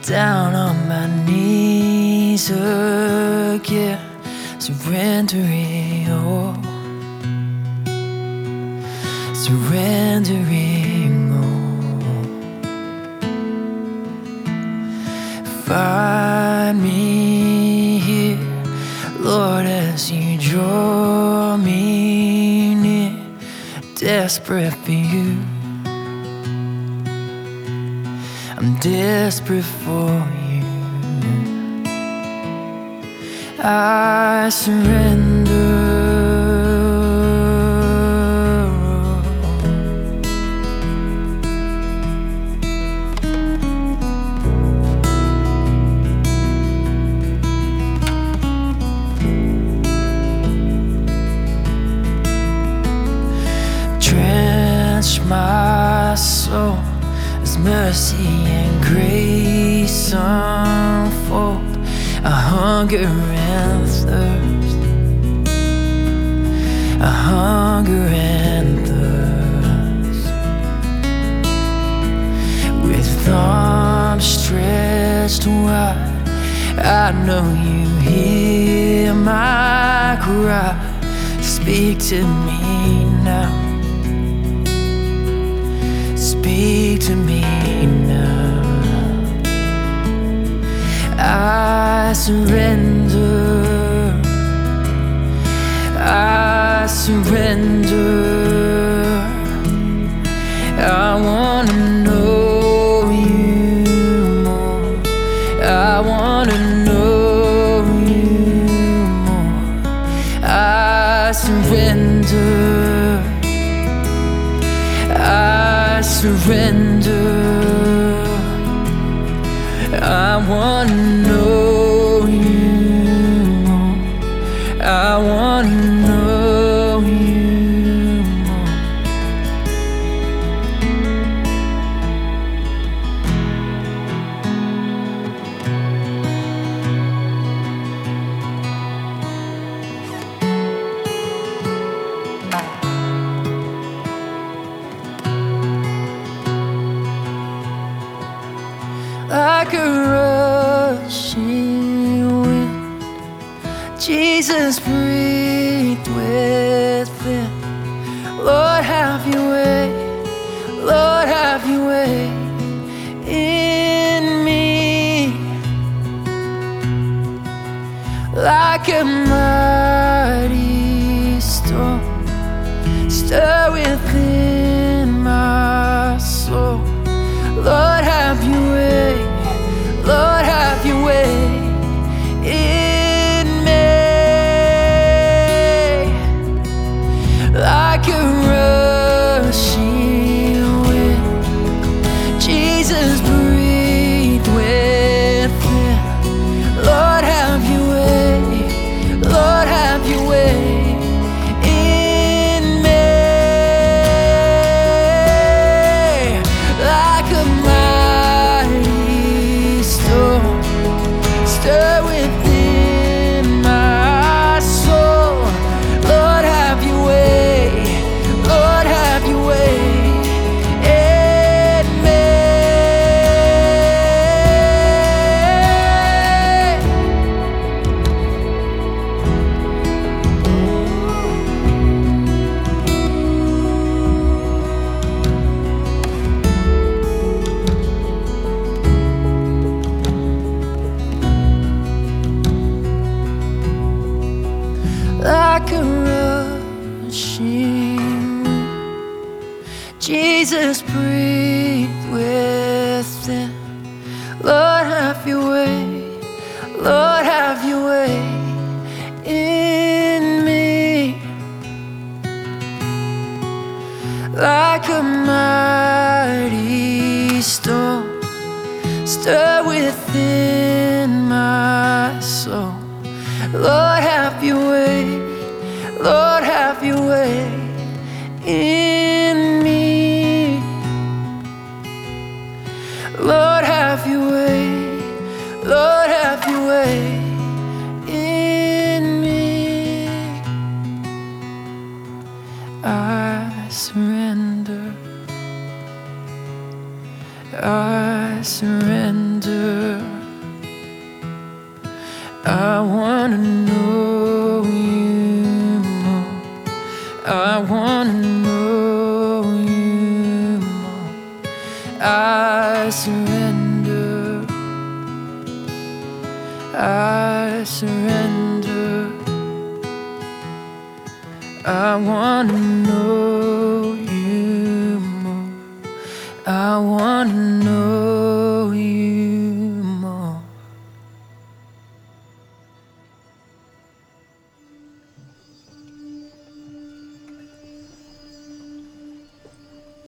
down on my knees again, surrendering all, surrendering all. Find me here, Lord, as you draw me near, desperate for you. I'm desperate for you. I surrender. Drench my soul as mercy and grace unfold. A hunger and thirst, a hunger and thirst. With arms stretched wide, I know you hear my cry. Speak to me now, speak to me now. I surrender, I surrender. I wanna know you more, I wanna know you more. I surrender, I surrender. I wanna know you more, I wanna know you more. Like a rushing wind, Jesus, breathe within. Lord, have your way, Lord, have your way in me. Like a mighty storm, stir within my soul. Lord, have your way, Lord, have your way in me. Like a rushing wind, Jesus, breathe within. Lord, have your way, Lord, have your way in me. Like a mighty storm, stir within my soul. Lord, have your way, Lord, have your way in me. Like a rushing wind, Jesus, breathe within. Lord, have your way, Lord, have your way in me. Like a mighty storm, stir within my soul. Lord, have your way, Lord, have your way in me. Lord, have your way, Lord, have your way in me. I surrender, I surrender. I wanna know you more. I wanna know you more. I surrender. I surrender. I wanna know you more. I wanna know